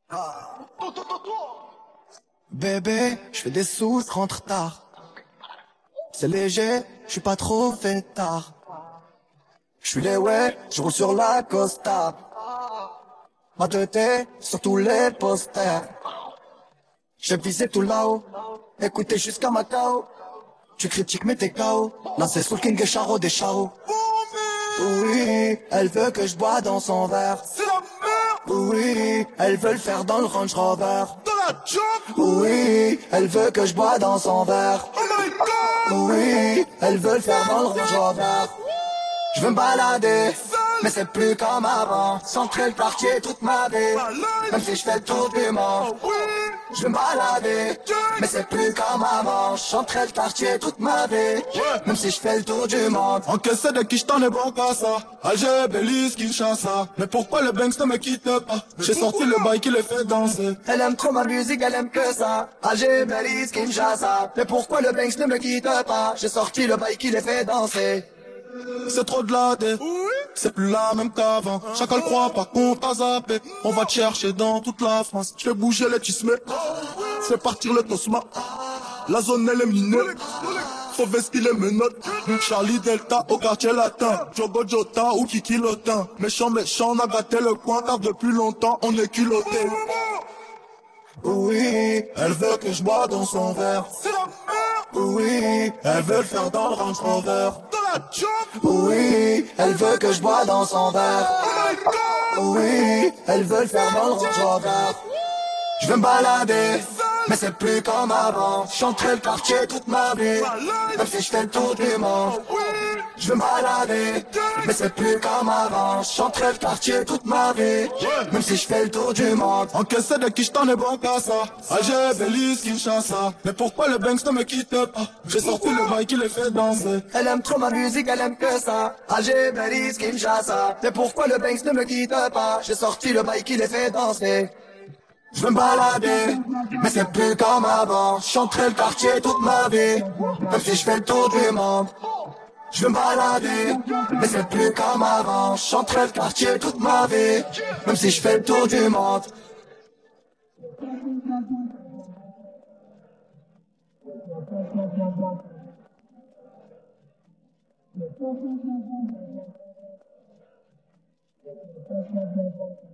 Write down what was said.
Bébé, je fais des sous, je rentre tard. C'est léger, je suis pas trop fêtard. Je suis les ouais, je roule sur la Costa. Ma tête sur tous les posters. J'ai visé tout là-haut, écoutez jusqu'à Macao. Tu critiques mais t'es KO. Là c'est Soul King et Charo des Charo. Oui, elle veut que je bois dans son verre. C'est la merde. Oui, elle veut le faire dans le Range Rover. Dans la job. Oui, elle veut que je bois dans son verre. Oh my god. Oui, elle veut le faire dans le Range Rover. Je veux me balader, mais c'est plus comme avant. Centrer le quartier toute ma vie, même si je fais le tour du monde. Je veux me balader, mais c'est plus comme avant. Centrer le quartier toute ma vie, même si je fais le tour du monde. Encaissé de qui je t'en ai bon qu'à ça. Alger, Belize, Kinshasa. Mais pourquoi le Banks ne me quitte pas? J'ai sorti le bail qui les fait danser. Elle aime trop ma musique, elle aime que ça. Alger, Belize, Kinshasa. Mais pourquoi le Banks ne me quitte pas? J'ai sorti le bail qui les fait danser. C'est trop de la dé, c'est plus la même qu'avant. Chacun le croit pas qu'on t'a zappé. On va te chercher dans toute la France. Je fais bouger les tismés, fais partir le tosma. La zone elle est minée, faut vestir les menottes. Charlie Delta au quartier latin, Jogo Jota ou Kiki Lotin. Méchant, méchant, on a gâté le coin car depuis longtemps on est culotté. Oui, elle veut que je bois dans son verre. C'est la merde. Oui, elle veut le faire dans le Range Rover. Dans la job. Oui, elle veut que je bois dans son verre. Oh my god. Oui, elle veut le faire dans le Range Rover. Je veux me balader, mais c'est plus comme avant. Chanterai le quartier toute ma vie, même si je fais le tour du monde. Je veux me balader, mais c'est plus comme avant. Chanterai le quartier toute ma vie, même si je fais le tour du monde. Encaissé de qui je t'en ai bon qu'à ça. Alger, Belize, Kinshasa. Mais pourquoi le Banks ne me quitte pas? J'ai sorti le bail qui les fait danser. Elle aime trop ma musique, elle aime que ça. Alger, Belize, Kinshasa. Mais pourquoi le Banks ne me quitte pas? J'ai sorti le bail qui les fait danser. Je veux me balader, mais c'est plus comme avant. Chanterai le quartier toute ma vie, même si je fais le tour du monde. Je veux me balader, mais c'est plus comme avant. Chanterai le quartier toute ma vie, même si je fais le tour du monde. Thank you.